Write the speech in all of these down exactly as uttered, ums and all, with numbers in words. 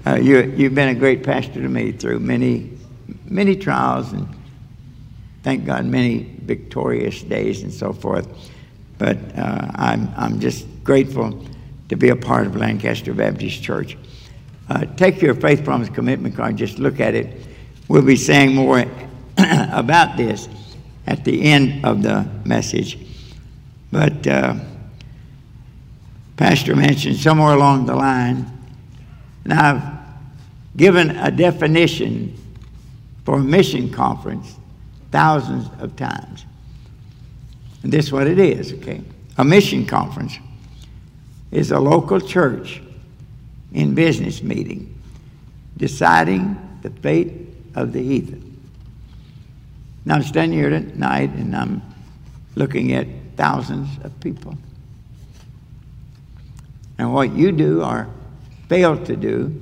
Uh, you, you've been a great pastor to me through many, many trials and, thank God, many victorious days and so forth. But uh, I'm, I'm just grateful to be a part of Lancaster Baptist Church. Uh, take your faith promise commitment card, just look at it. We'll be saying more about this at the end of the message. But uh, Pastor mentioned somewhere along the line, and I've given a definition for a mission conference thousands of times. And this is what it is, okay? A mission conference is a local church in business meeting deciding the fate of the heathen. Now I'm standing here tonight and I'm looking at thousands of people. And what you do or fail to do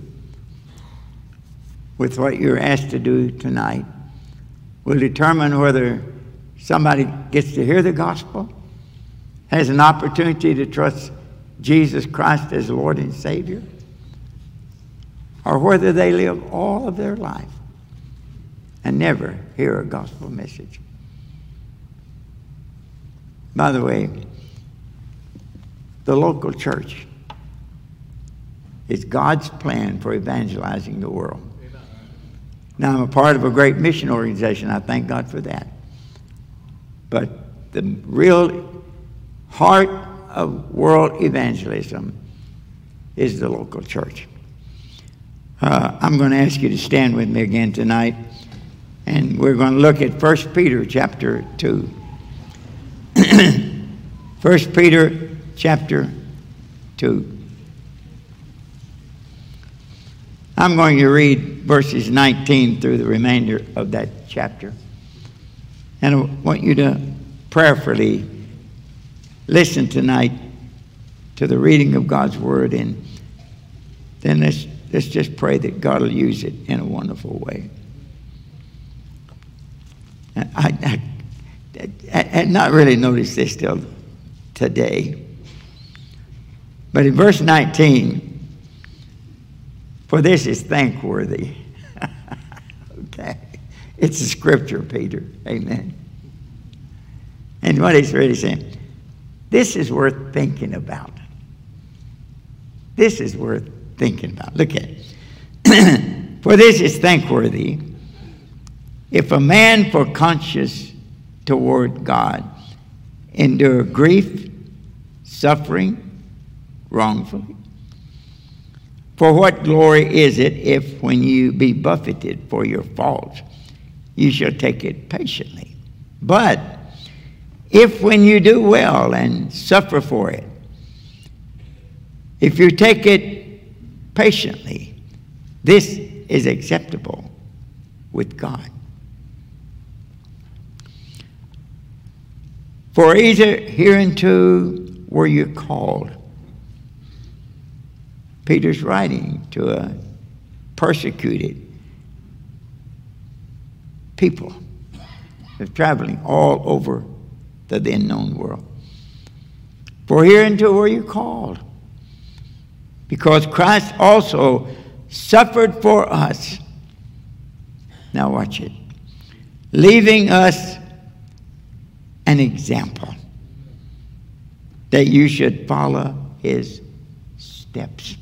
with what you're asked to do tonight will determine whether somebody gets to hear the gospel, has an opportunity to trust Jesus Christ as Lord and Savior, or whether they live all of their life and never hear a gospel message. By the way, the local church is God's plan for evangelizing the world. Now, I'm a part of a great mission organization. I thank God for that. But the real heart of world evangelism is the local church. Uh, I'm going to ask you to stand with me again tonight, and we're going to look at First Peter chapter two. First Peter chapter two. I'm going to read verses nineteen through the remainder of that chapter. And I want you to prayerfully listen tonight to the reading of God's Word, and then let's, let's just pray that God will use it in a wonderful way. I, I, I, I had not really noticed this till today. But in verse nineteen, for this is thankworthy. Okay. It's a scripture, Peter. Amen. And what he's really saying, this is worth thinking about. This is worth thinking about. Look at it. For this is thankworthy, if a man for conscience toward God endure grief, suffering, wrongfully. For what glory is it if, when you be buffeted for your faults, you shall take it patiently? But if when you do well and suffer for it, if you take it patiently, this is acceptable with God. For either hereunto were you called. Peter's writing to a persecuted people. They're traveling all over the then known world. For hereunto were you called, because Christ also suffered for us. Now watch it. Leaving us an example that you should follow his steps.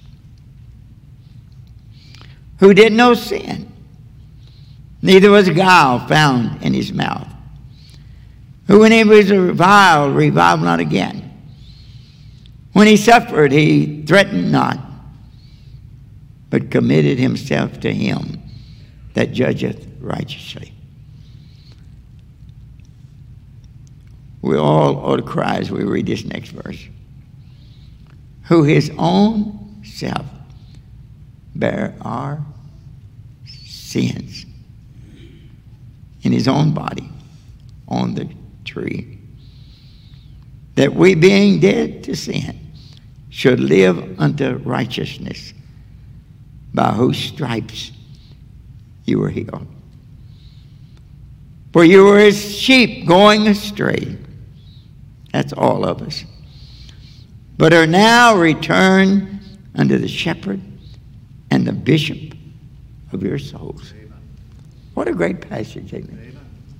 Who did no sin, neither was guile found in his mouth. Who, when he was reviled, reviled not again. When he suffered, he threatened not, but committed himself to him that judgeth righteously. We all ought to cry as we read this next verse. Who his own self bare our sins in his own body on the tree, that we, being dead to sin, should live unto righteousness, by whose stripes you were healed. For you were as sheep going astray. That's all of us. But are now returned unto the shepherd and the bishop of your souls. Amen. What a great passage, amen. Amen.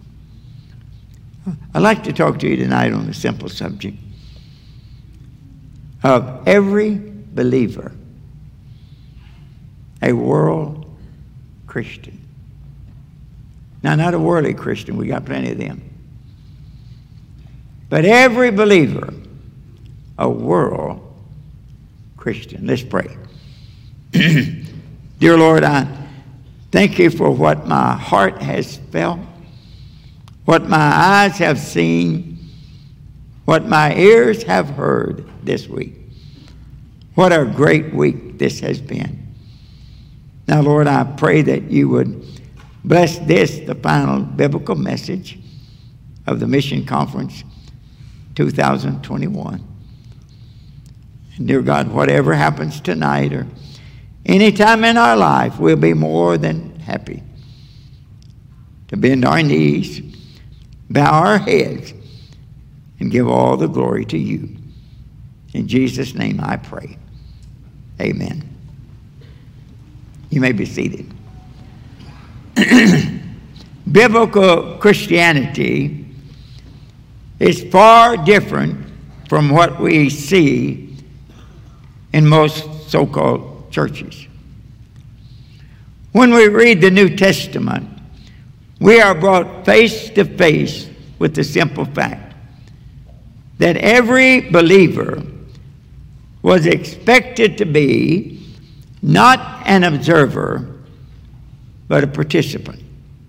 I'd like to talk to you tonight on the simple subject of every believer, a world Christian. Now, not a worldly Christian, we got plenty of them. But every believer, a world Christian. Let's pray. Dear Lord, I thank you for what my heart has felt, what my eyes have seen, what my ears have heard this week. What a great week this has been. Now, Lord, I pray that you would bless this, the final biblical message of the Mission Conference two thousand twenty-one. And dear God, whatever happens tonight or any time in our life, we'll be more than happy to bend our knees, bow our heads, and give all the glory to you. In Jesus' name I pray. Amen. You may be seated. Biblical Christianity is far different from what we see in most so-called churches. When we read the New Testament, we are brought face to face with the simple fact that every believer was expected to be not an observer, but a participant.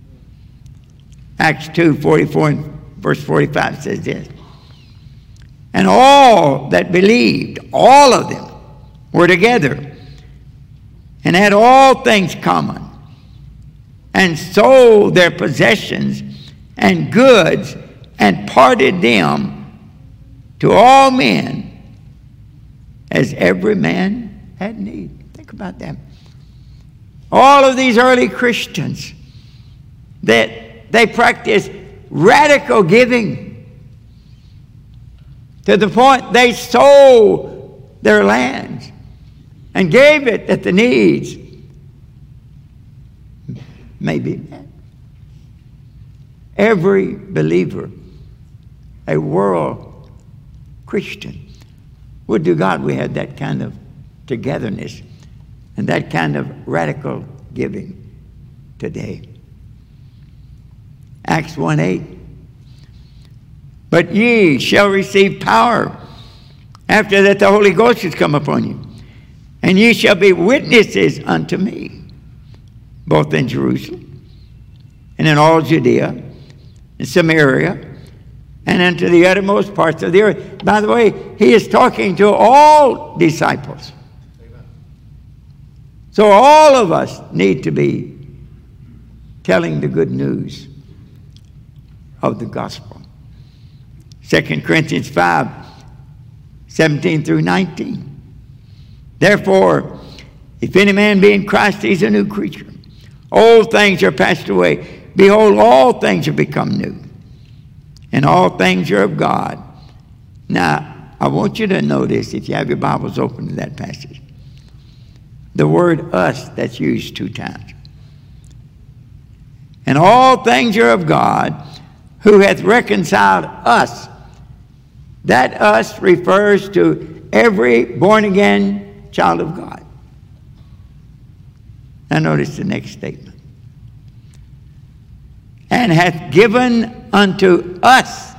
Acts two forty-four and verse forty-five says this. And all that believed, all of them, were together and had all things common, and sold their possessions and goods and parted them to all men as every man had need. Think about that. All of these early Christians, that they practiced radical giving to the point they sold their lands and gave it that the needs may be met. Every believer, a world Christian, would to God we had that kind of togetherness and that kind of radical giving today. Acts one eight. But ye shall receive power after that the Holy Ghost has come upon you, and ye shall be witnesses unto me, both in Jerusalem and in all Judea and Samaria and unto the uttermost parts of the earth. By the way, he is talking to all disciples. Amen. So all of us need to be telling the good news of the gospel. Second Corinthians five, seventeen through nineteen. Therefore, if any man be in Christ, he's a new creature. Old things are passed away. Behold, all things are become new. And all things are of God. Now, I want you to notice, if you have your Bibles open to that passage, the word us that's used two times. And all things are of God, who hath reconciled us. That us refers to every born-again child of God. Now notice the next statement. And hath given unto us.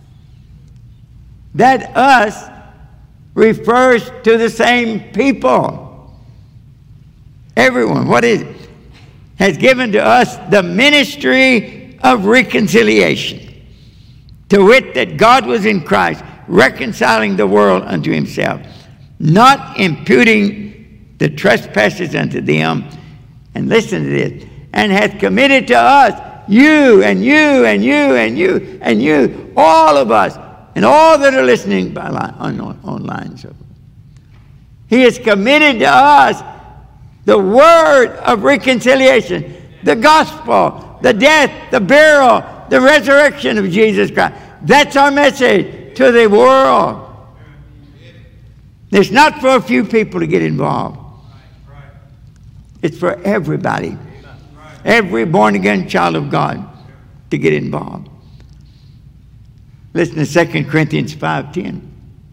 That us refers to the same people. Everyone. What is it? Has given to us the ministry of reconciliation. To wit, that God was in Christ, reconciling the world unto himself, not imputing the trespasses unto them. And listen to this. And hath committed to us, you and you and you and you and you, all of us, and all that are listening by line, on, on, online. So he has committed to us the word of reconciliation, the gospel, the death, the burial, the resurrection of Jesus Christ. That's our message to the world. It's not for a few people to get involved. It's for everybody. Every born-again child of God to get involved. Listen to Second Corinthians five ten.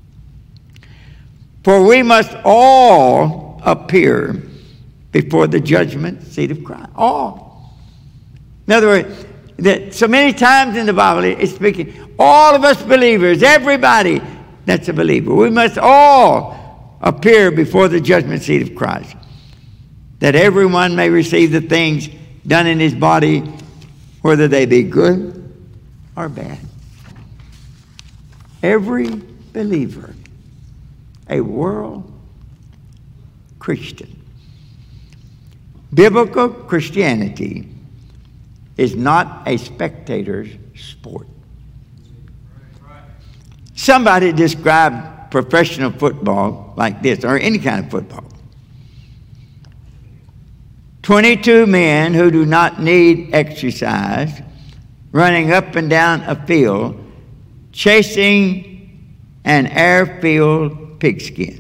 For we must all appear before the judgment seat of Christ. All. In other words, that so many times in the Bible it's speaking, all of us believers, everybody that's a believer, we must all appear before the judgment seat of Christ, that everyone may receive the things done in his body, whether they be good or bad. Every believer, a world Christian. Biblical Christianity is not a spectator's sport. Somebody described professional football like this, or any kind of football. twenty-two men who do not need exercise, running up and down a field, chasing an air-filled pigskin.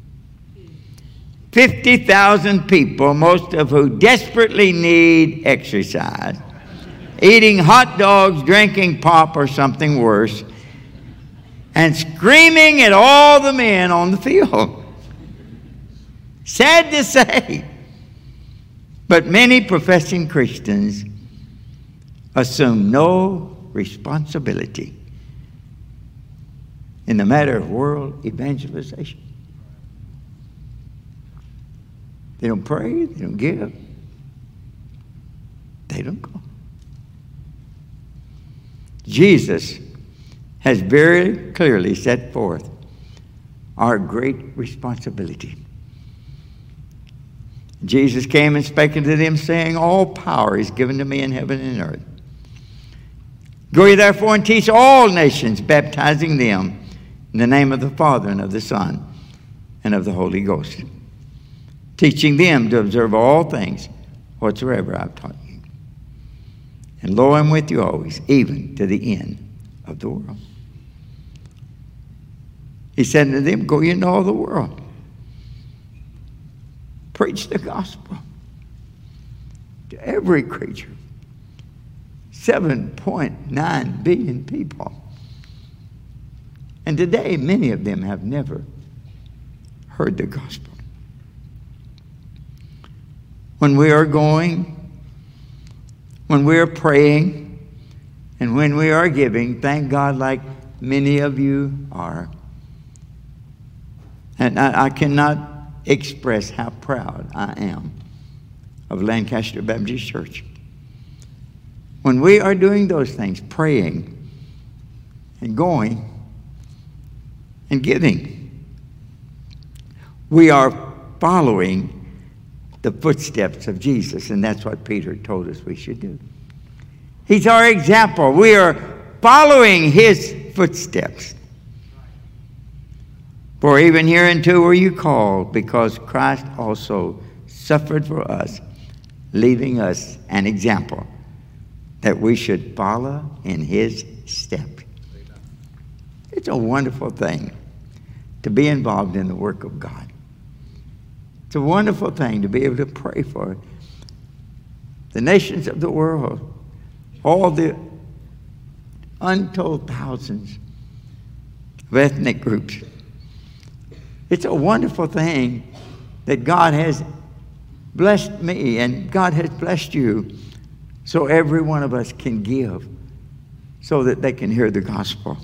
fifty thousand people, most of whom desperately need exercise, eating hot dogs, drinking pop or something worse, and screaming at all the men on the field. Sad to say, but many professing Christians assume no responsibility in the matter of world evangelization. They don't pray, they don't give, they don't go. Jesus has very clearly set forth our great responsibility. Jesus came and spake unto them, saying, all power is given to me in heaven and earth. Go ye therefore and teach all nations, baptizing them in the name of the Father and of the Son and of the Holy Ghost, teaching them to observe all things whatsoever I've taught you. And lo, I'm with you always, even to the end of the world. He said to them, go ye into all the world. Preach the gospel to every creature. seven point nine billion people. And today, many of them have never heard the gospel. When we are going, when we are praying, and when we are giving, thank God, like many of you are. And I, I cannot express how proud I am of Lancaster Baptist Church. When we are doing those things, praying and going and giving, we are following the footsteps of Jesus, and that's what Peter told us we should do. He's our example. We are following his footsteps. For even hereunto were you called, because Christ also suffered for us, leaving us an example that we should follow in his steps. It's a wonderful thing to be involved in the work of God. It's a wonderful thing to be able to pray for the nations of the world, all the untold thousands of ethnic groups. It's a wonderful thing that God has blessed me and God has blessed you so every one of us can give so that they can hear the gospel.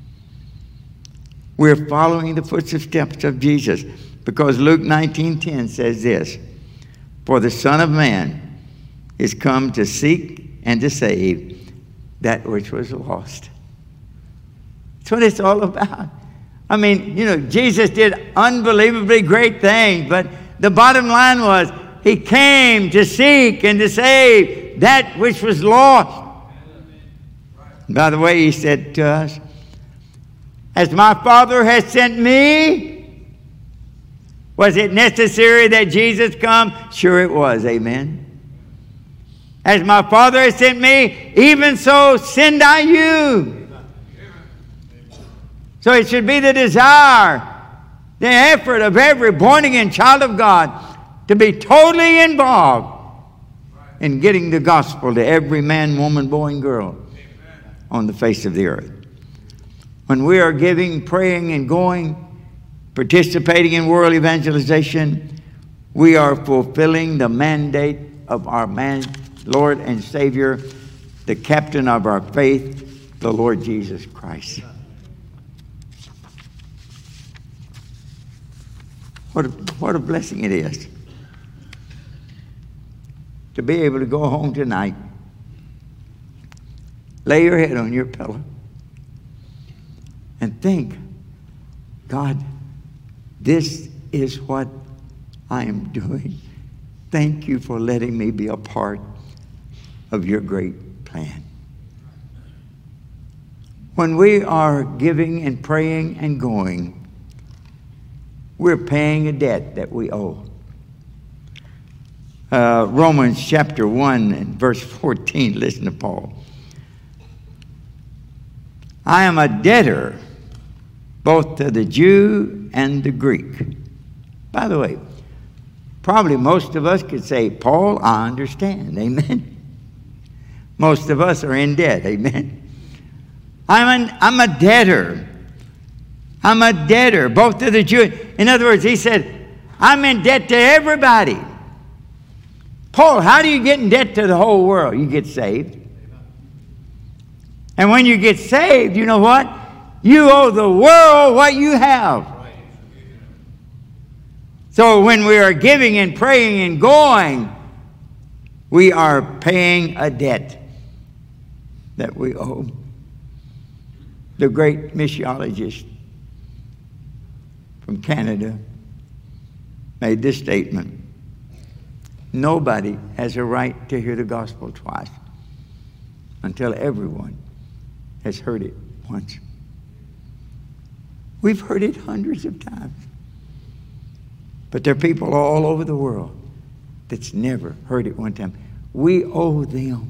We're following the footsteps of Jesus because Luke nineteen ten says this, for the Son of Man is come to seek and to save that which was lost. That's what it's all about. I mean, you know, Jesus did unbelievably great things, but the bottom line was he came to seek and to save that which was lost. By the way, he said to us, as my Father has sent me, was it necessary that Jesus come? Sure it was, amen. As my Father has sent me, even so send I you. So it should be the desire, the effort of every born-again child of God to be totally involved in getting the gospel to every man, woman, boy, and girl on the face of the earth. When we are giving, praying, and going, participating in world evangelization, we are fulfilling the mandate of our man, Lord and Savior, the captain of our faith, the Lord Jesus Christ. What a, what a blessing it is to be able to go home tonight, lay your head on your pillow, and think, God, this is what I am doing. Thank you for letting me be a part of your great plan. When we are giving and praying and going, we're paying a debt that we owe. Uh, Romans chapter one and verse fourteen, listen to Paul. I am a debtor both to the Jew and the Greek. By the way, probably most of us could say, Paul, I understand. Amen. Most of us are in debt. Amen. I'm, an, I'm a debtor. I'm a debtor, both to the Jew. In other words, he said, I'm in debt to everybody. Paul, how do you get in debt to the whole world? You get saved. And when you get saved, you know what? You owe the world what you have. So when we are giving and praying and going, we are paying a debt that we owe. The great missiologist from Canada made this statement: nobody has a right to hear the gospel twice until everyone has heard it once. We've heard it hundreds of times. But there are people all over the world that's never heard it one time. We owe them.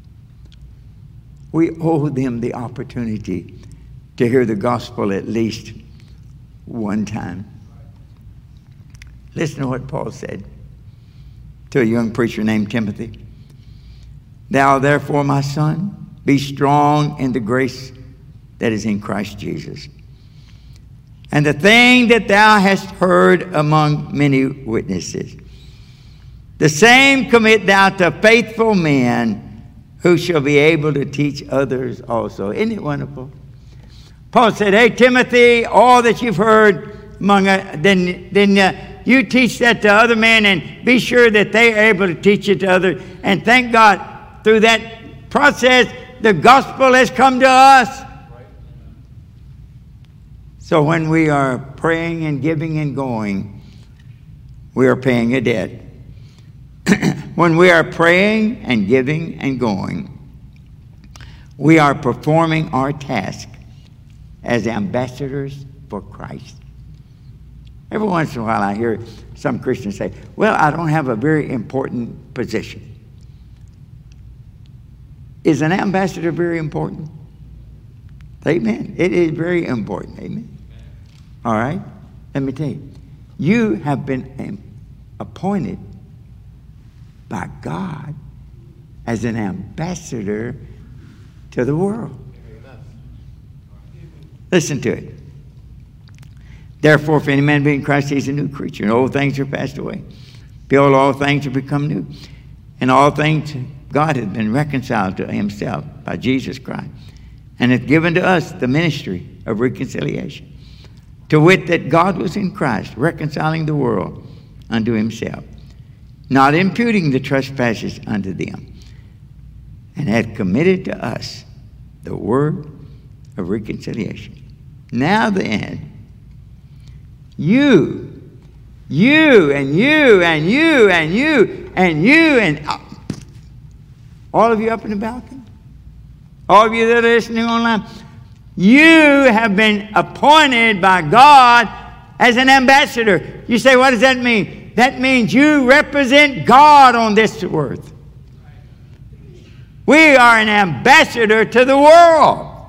We owe them the opportunity to hear the gospel at least one time. Listen to what Paul said to a young preacher named Timothy. Thou therefore, my son, be strong in the grace that is in Christ Jesus. And the thing that thou hast heard among many witnesses, the same commit thou to faithful men who shall be able to teach others also. Isn't it wonderful? Paul said, hey, Timothy, all that you've heard among, uh, then, then uh, you teach that to other men, and be sure that they are able to teach it to others. And thank God, through that process, the gospel has come to us. So when we are praying and giving and going, we are paying a debt. When we are praying and giving and going, we are performing our task as ambassadors for Christ. Every once in a while I hear some Christians say, well, I don't have a very important position. Is an ambassador very important? Amen. It is very important. Amen. All right? Let me tell you. You have been appointed by God as an ambassador to the world. Listen to it. Therefore, if any man be in Christ, he is a new creature, and old things are passed away. Behold, all things are become new. And all things God has been reconciled to himself by Jesus Christ, and hath given to us the ministry of reconciliation. To wit, that God was in Christ, reconciling the world unto himself, not imputing the trespasses unto them, and hath committed to us the word of reconciliation. Now then, you, you, and you, and you, and you, and you, and all of you up in the balcony, all of you that are listening online, you have been appointed by God as an ambassador. You say, what does that mean? That means you represent God on this earth. We are an ambassador to the world.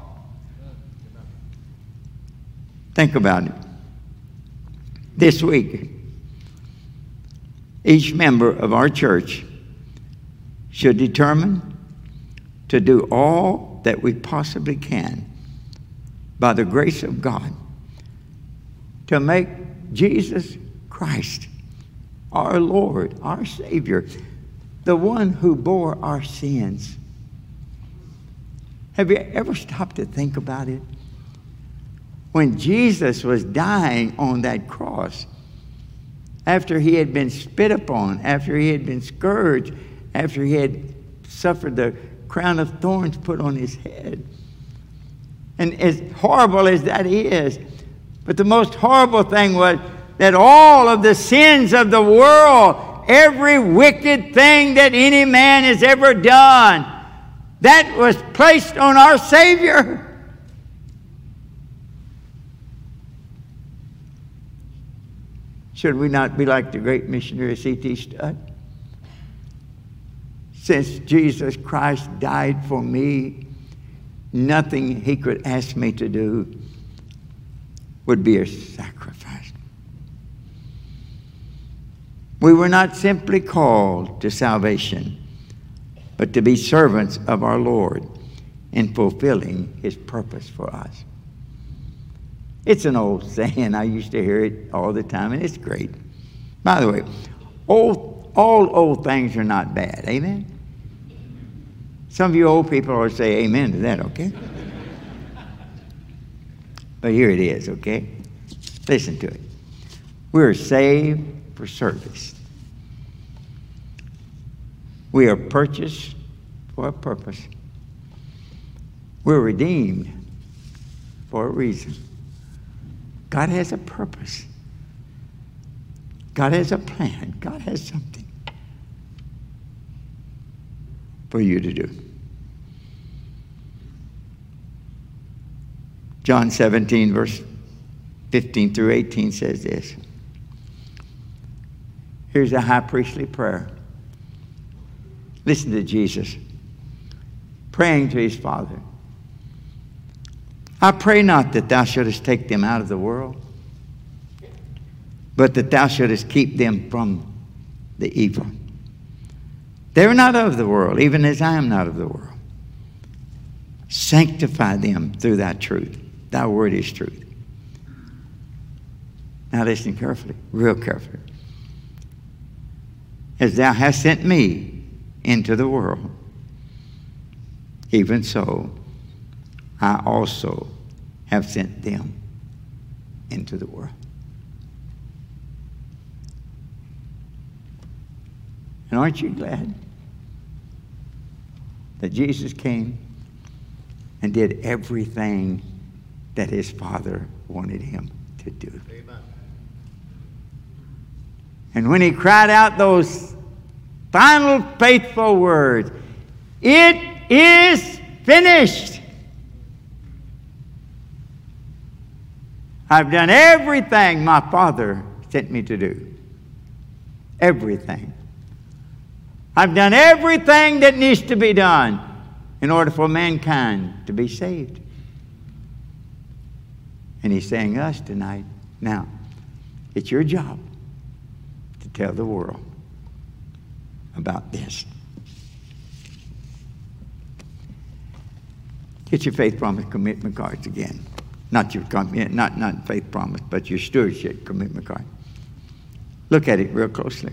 Think about it. This week, Each member of our church should determine to do all that we possibly can by the grace of God to make Jesus Christ our Lord, our Savior, the one who bore our sins. Have you ever stopped to think about it? When Jesus was dying on that cross, after he had been spit upon, after he had been scourged, after he had suffered the crown of thorns put on his head. And as horrible as that is, but the most horrible thing was that all of the sins of the world, every wicked thing that any man has ever done, that was placed on our Savior. Should we not be like the great missionary C T Studd? Since Jesus Christ died for me, nothing he could ask me to do would be a sacrifice. We were not simply called to salvation, but to be servants of our Lord in fulfilling his purpose for us. It's an old saying. I used to hear it all the time, and it's great. By the way, old, all old things are not bad. Amen? Some of you old people will say amen to that, okay? But here it is, okay? Listen to it. We're saved for service. We are purchased for a purpose. We're redeemed for a reason. God has a purpose. God has a plan. God has something for you to do. John seventeen, verse fifteen through eighteen says this. Here's a high priestly prayer. Listen to Jesus praying to his Father. I pray not that thou shouldest take them out of the world, but that thou shouldest keep them from the evil. They are not of the world, even as I am not of the world. Sanctify them through thy truth. Thy word is truth. Now listen carefully, real carefully. As thou hast sent me into the world, even so I also have sent them into the world. And aren't you glad that Jesus came and did everything that his Father wanted him to do? Amen. And when he cried out those final faithful words, "It is finished," I've done everything my Father sent me to do. Everything. I've done everything that needs to be done in order for mankind to be saved. And he's saying to us tonight, now, it's your job to tell the world about this. Get your faith promise commitment cards again. Not your not, not faith promise, but your stewardship commitment card. Look at it real closely.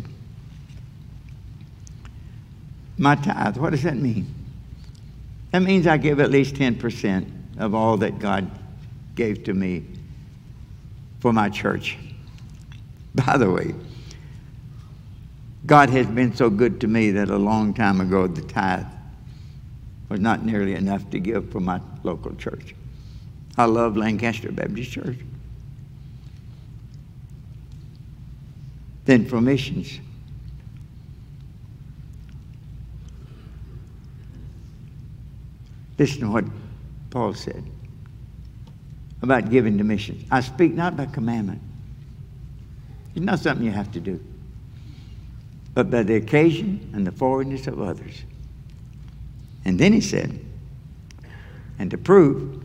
My tithe, what does that mean? That means I give at least ten percent of all that God gave to me for my church. By the way, God has been so good to me that a long time ago the tithe was not nearly enough to give for my local church. I love Lancaster Baptist Church. Then for missions. Listen to what Paul said about giving to missions. I speak not by commandment. It's not something you have to do, but by the occasion and the forwardness of others. And then he said, and to prove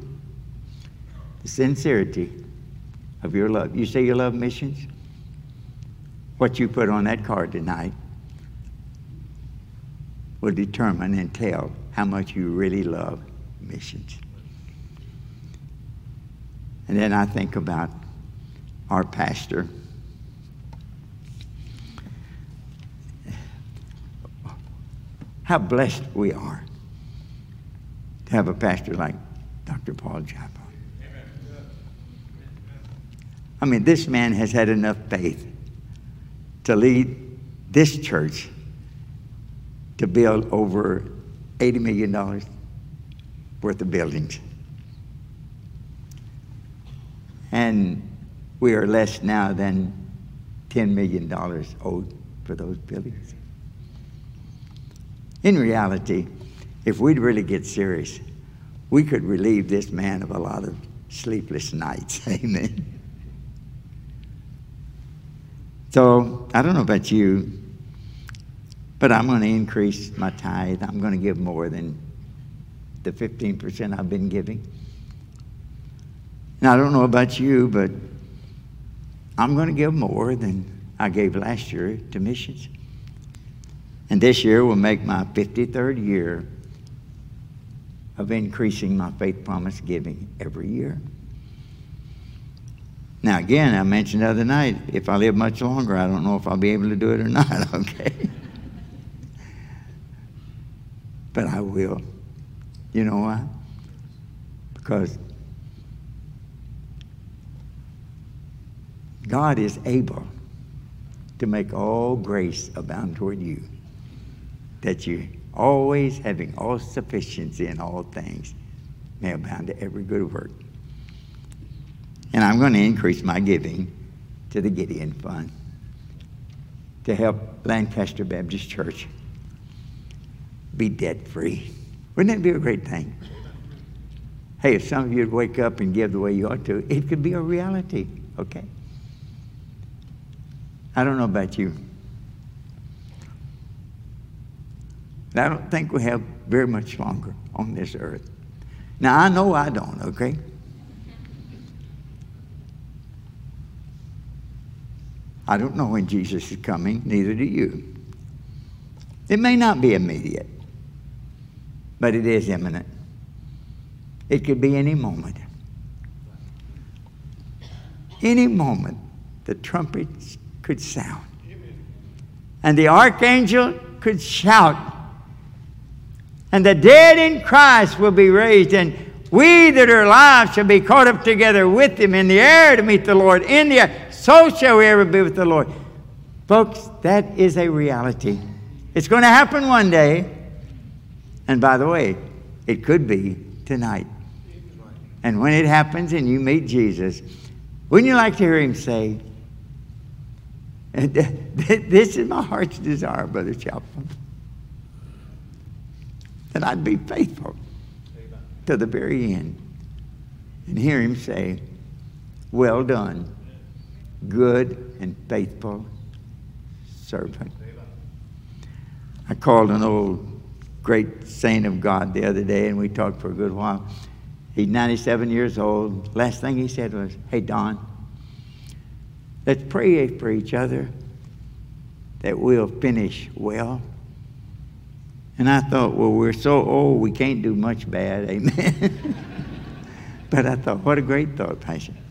the sincerity of your love. You say you love missions? what you put on that card tonight will determine and tell how much you really love missions. And then I think about our pastor. How blessed we are to have a pastor like Doctor Paul Chappell. I mean, this man has had enough faith to lead this church to build over eighty million dollars worth of buildings. And we are less now than ten million dollars owed for those buildings. In reality, if we'd really get serious, we could relieve this man of a lot of sleepless nights. Amen. So, I don't know about you, but I'm going to increase my tithe. I'm going to give more than the fifteen percent I've been giving. And I don't know about you, but I'm going to give more than I gave last year to missions. And this year will make my fifty-third year of increasing my faith promise giving every year. Now, again, I mentioned the other night, if I live much longer, I don't know if I'll be able to do it or not, okay? But I will. You know why? Because God is able to make all grace abound toward you, that you always having all sufficiency in all things may abound to every good work. And I'm going to increase my giving to the Gideon Fund to help Lancaster Baptist Church be debt-free. Wouldn't that be a great thing? Hey, if some of you would wake up and give the way you ought to, it could be a reality, okay? I don't know about you. I don't think we have very much longer on this earth. Now, I know I don't, okay? I don't know when Jesus is coming, neither do you. It may not be immediate, but it is imminent. It could be any moment. Any moment, the trumpets could sound. And the archangel could shout. And the dead in Christ will be raised. And we that are alive shall be caught up together with him in the air to meet the Lord in the air. So shall we ever be with the Lord. Folks, that is a reality. It's going to happen one day. And by the way, it could be tonight. And when it happens and you meet Jesus, wouldn't you like to hear him say, this is my heart's desire, Brother Chaplain, that I'd be faithful to the very end. And hear him say, well done, good and faithful servant. I called an old great saint of God the other day, and we talked for a good while. He's ninety-seven years old. Last thing he said was, hey, Don, let's pray for each other that we'll finish well. And I thought, well, we're so old we can't do much bad, amen. But I thought, what a great thought, Pastor.